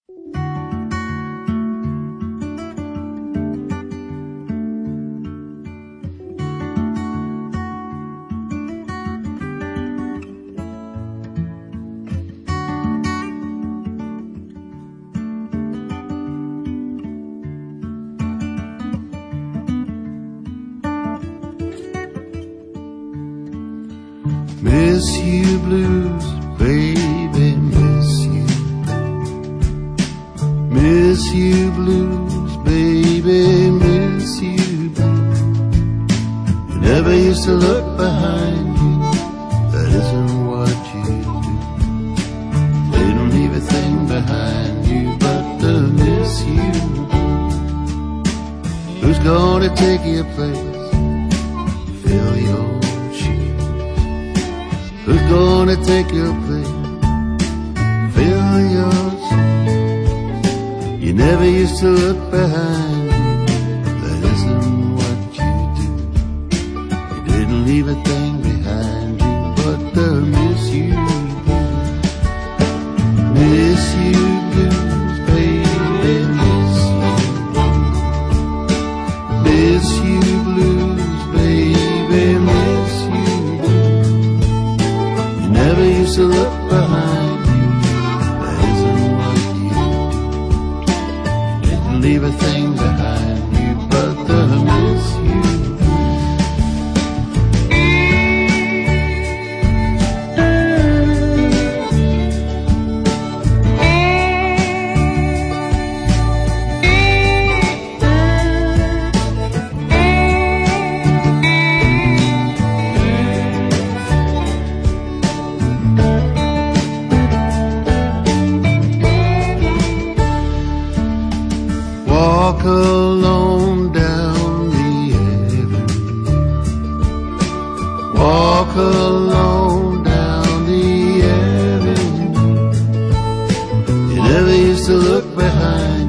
Miss you blues, baby, miss you. Miss you blues, baby, miss you blues. You never used to look behind you, that isn't what you do. They don't leave a thing behind you but the miss you blues. Who's gonna take your place, fill your Who's gonna take your place, fill your shoes? You never used to look behind you, that isn't what you do. You didn't leave a thing behind you but the miss you blues. Miss you blues, baby, miss you. Miss you blues, baby, miss you. Never used to look behind you, that isn't what you do. Didn't leave a thing behind you but the miss you. Walk alone down the avenue. Walk alone down the avenue. You never used to look behind